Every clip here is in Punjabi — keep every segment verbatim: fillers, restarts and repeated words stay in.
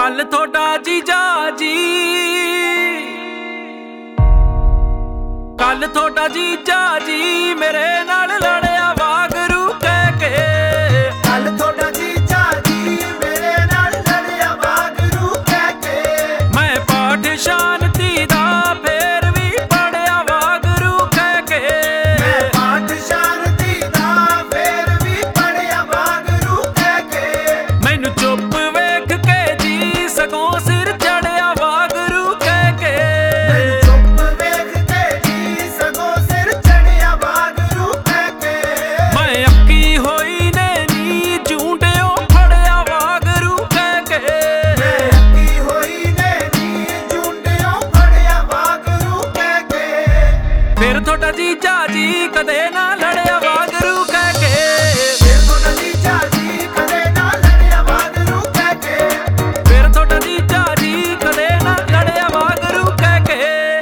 कल थोड़ा जीजा जी, कल थोड़ा जीजा जी मेरे नाल लड़िया वागरू कह के। कल थोड़ा जीजा जी मेरे नाल लड़िया वागरू कह के। मैं पाठ शांति दा फेर भी पढ़िया वागरू कह के। मैं पाठ शांति दा फेर भी पढ़िया वागरू कह के। मैनू चुप वेख के जी सगों सिर चढ़िया वागरू कह के। मैनू चुप वेख के जी सगों सिर चढ़िया वागरू कह के। मैं अक्की होई ने नी झूठियों फड़िया वागरू कह के। मैं अक्की होई ने नी झूठियों फड़िया वागरू कह के। फिर थोड़ा जीजा जी कदे ना लड़िया वागरू कह के। फिर थोड़ा जीजा जी कदे ना लड़िया वागरू कह के। फिर थोड़ा जीजा जी कदे ना लड़िया वागरू कह के।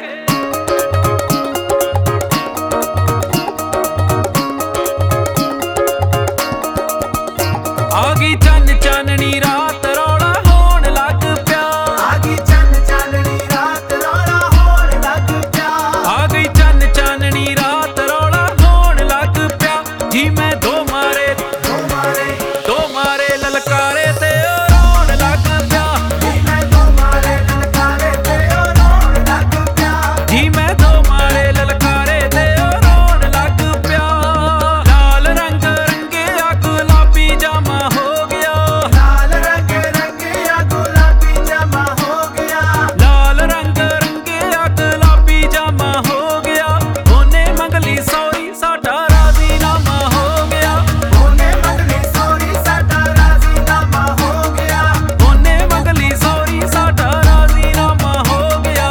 आगी चन चाननी रात रौला होण लग पिया। आगी चन चाननी रात रौला होण लग पिया। आ गई चन चाननी रात रौला होण लग पिया। जी मैं दो मारे दो मारे दो मारे ललकारे ते ओ रोण लग पिया। जी मैं दो मारे ललकारे ते ओ रोण लग पिया। जी मैं दो मारे ललकारे ते ओ रोण लग पिया। लाल रंग रंगिया गुलाबी जामा हो गया। लाल रंग रंगिया गुलाबी जामा हो गया। लाल रंग रंगिया गुलाबी जामा हो गया। ओने मंगली सौरी साडा राज़ीनामा हो गया। ओने मंगली सौरी साडा राज़ीनामा हो गया। ओने मंगली सौरी साडा राज़ीनामा हो गया।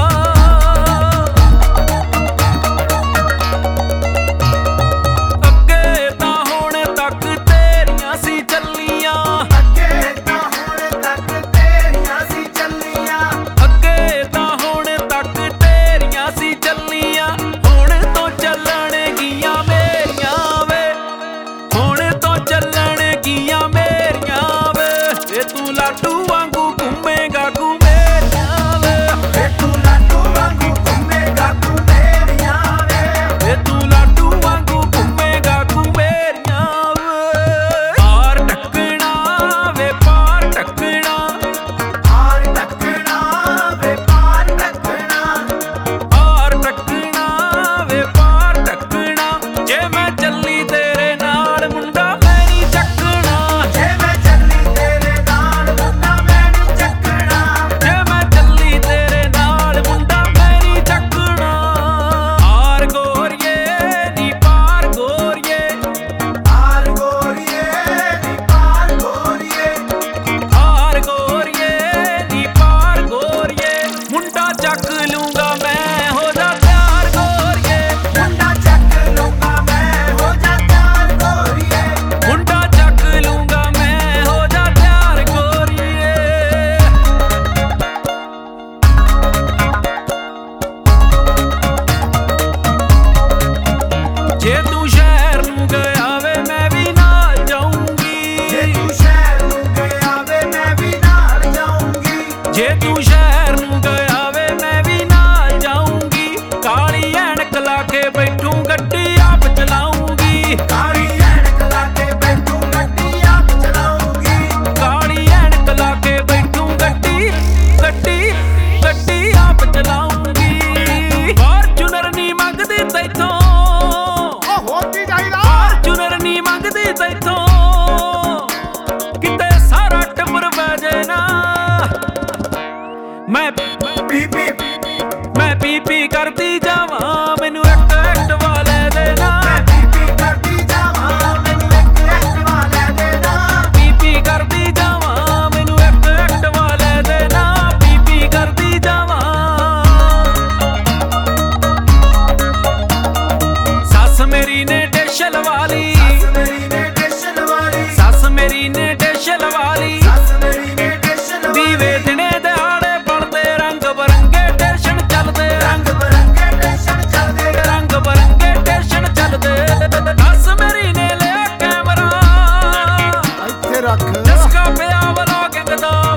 ਅੱਗੇ ਤਾਂ ਹੁਣ ਤੱਕ ਤੇਰੀਆਂ ਸੀ ਚੱਲੀਆਂ। ਅੱਗੇ ਤਾਂ ਹੁਣ ਤੱਕ ਤੇਰੀਆਂ ਸੀ ਚੱਲੀਆਂ। ਅੱਗੇ ਤਾਂ ਹੁਣ ਤੱਕ ਤੇਰੀਆਂ ਸੀ ਚੱਲੀਆਂ। ਹੁਣ ਤੋਂ ਚੱਲਣਗੀਆਂ ਮੇਰੀਆਂ ਵੇ। ਹੁਣ ਤੋਂ ਚੱਲਣਗੀਆਂ ਮੇਰੀਆਂ ਵੇ। ਏ ਤੂੰ ਲਾਡੂ ਵਾਂਗੂ ਘੁੰਮੇਗਾ ਘੁੰਮੇਰੀਆਂ ਵੇ। ਵੇ ਤੂੰ ਲਾਡੂ ਵਾਂਗੂ ਘੁੰਮੇਗਾ ਘੁੰਮੇਰੀਆਂ ਵੇ। ਏ ਤੂੰ ਲਾਡੂ ਵਾਂਗੂ ਘੁੰਮੇਗਾ ਘੁੰਮੇਰੀਆਂ ਵੇ। ਪਾਰ ਟੱਕਣਾ ਵੇ ਪਾਰ ਟੱਕਣਾ। ਪਾਰ ਟੱਕਣਾ ਵੇ ਪਾਰ ਟੱਕਣਾ। ਪਾਰ ਟੱਕਣਾ ਵੇ ਪਾਰ ਟੱਕਣਾ। ਜੇ ਮੈਂ ਚੱਲੀ ਤੇਰੇ ਨਾਲ ਮੁੰਡਾ ਮੈਂ ਨਹੀਂ ਚੱਕਣਾ। ਜੇ ਮੈਂ ਚੱਲੀ ਤੇਰੇ ਨਾਲ ਮੁੰਡਾ ਮੈਂ ਨਹੀਂ ਚੱਕਣਾ। ਜੇ ਮੈਂ ਚੱਲੀ ਤੇਰੇ ਨਾਲ ਮੁੰਡਾ ਮੈਂ ਨਹੀਂ ਚੱਕਣਾ। ਪਾਰ ਗੋਰੀਏ ਨੀ ਪਾਰ ਗੋਰੀਏ। ਪਾਰ ਗੋਰੀਏ ਨੀ ਪਾਰ ਗੋਰੀਏ। ਪਾਰ ਗੋਰੀਏ ਨੀ ਪਾਰ ਗੋਰੀਏ। ਮੁੰਡਾ ਚੱਕ ਲੂੰਗਾ ਮੈਂ ਹੋ ਜਾ ਪਿਆਰ ਗੋਰੀਏ। ਮੁੰਡਾ ਚੱਕ ਲੂੰਗਾ ਮੈਂ ਹੋ ਜਾ ਤਿਆਰ ਗੋਰੀਏ। ਮੁੰਡਾ ਚੱਕ ਲੂੰਗਾ ਮੈਂ ਹੋ ਜਾ ਤਿਆਰ ਗੋਰੀਏ। ਜੇ ਤੂੰ ਸ਼ਹਿਰ ਨੂੰ ਗਿਆ ਵੇ ਮੈਂ ਵੀ ਨਾਲ ਜੇ ਜਾਊਂਗੀ। ਤੂੰ ਸ਼ਹਿਰ ਨੂੰ ਗਿਆ ਵੇ ਮੈਂ ਵੀ ਨਾਲ ਜਾਊਂਗੀ। ਜੇ ਤੂੰ ਸ਼ਹਿਰ ਨੂੰ ਗਿਆ ਵੇ ਮੈਂ ਵੀ ਨਾਲ ਜਾਊਂਗੀ। ਕਾਲੀ ਐਨਕ ਲਾ ਕੇ ਬੈਠੂ ਗੱਡੀ ਆਪ ਚਲਾਊਂਗੀ। ਕਾਲੀ ਐਨਕ ਲਾ ਕੇ ਬੈਠੂ ਗੱਡੀ ਆਪ ਚਲਾਊਂਗੀ। ਕਾਲੀ ਐਨਕ ਲਾ ਕੇ ਬੈਠੂ ਗੱਡੀ ਗੱਡੀ ਗੱਡੀ ਆਪ ਚਲਾਊਂਗੀ। ਫਾਰਚੂਨਰ ਨਹੀਂ ਮੰਗਦੀ ਤੈਥੋਂ। ਉਹ ਹੋਰ ਕੀ ਚਾਹੀਦਾ। ਫਾਰਚੂਨਰ ਨਹੀਂ ਮੰਗਦੀ ਤੈਥੋਂ। ਕਿਤੇ ਸਾਰਾ ਟੱਬਰ ਬਹਿ ਜੇ ਨਾ। ਮੈਂ ਪੀ ਪੀ ਮੈਂ ਪੀ ਪੀ ਕਰਦੀ ਜਾਵਾਂ ਮੈਨੂੰ ਇੱਕ ਐਕਟਿਵਾ ਲੈ ਦੇਣਾ। ਮੈਂ ਪੀ ਪੀ ਕਰਦੀ ਜਾਵਾਂ ਮੈਨੂੰ ਇੱਕ ਐਕਟਿਵਾ ਲੈ ਦੇਣਾ। ਪੀ ਪੀ ਕਰਦੀ ਜਾਵਾਂ ਮੈਨੂੰ ਇੱਕ ਐਕਟਿਵਾ ਲੈ ਦੇਣਾ। ਪੀ ਪੀ ਕਰਦੀ ਜਾਵਾਂ। ਸੱਸ ਮੇਰੀ ਨੇ ਡੇਸ਼ਲ ਵਾਲੀ। ਸੱਸ ਮੇਰੀ ਨੇ ਟੇਸ਼ਨ ਵਾਲੀ। ਸੱਸ ਮੇਰੀ ਨੇ ਡੇਸ਼ਲ ਵਾਲੀ। ਸੱਸ ਮੇਰੀ ਨੇ ਟੇਸ਼ਨ ਵਾਲੀ। ਦੀਵੇ ਦਿਨੇ ਦਿਹਾੜੇ ਬਣਦੇ ਰੰਗ ਬਰੰਗੇ ਟੇਸ਼ਨ ਚੱਲਦੇ। ਰੰਗ ਬਰੰਗੇ ਟੇਸ਼ਨ ਚੱਲਦੇ। ਰੰਗ ਬਰੰਗੇ ਟੇਸ਼ਨ ਚੱਲਦੇ। ਸੱਸ ਮੇਰੀ ਨੇ ਲਿਆ ਕੈਮਰਾ। ਇੱਥੇ ਰੱਖ। ਚਸਕਾ ਪਿਆ ਵਲੋਗਿੰਗ ਦਾ।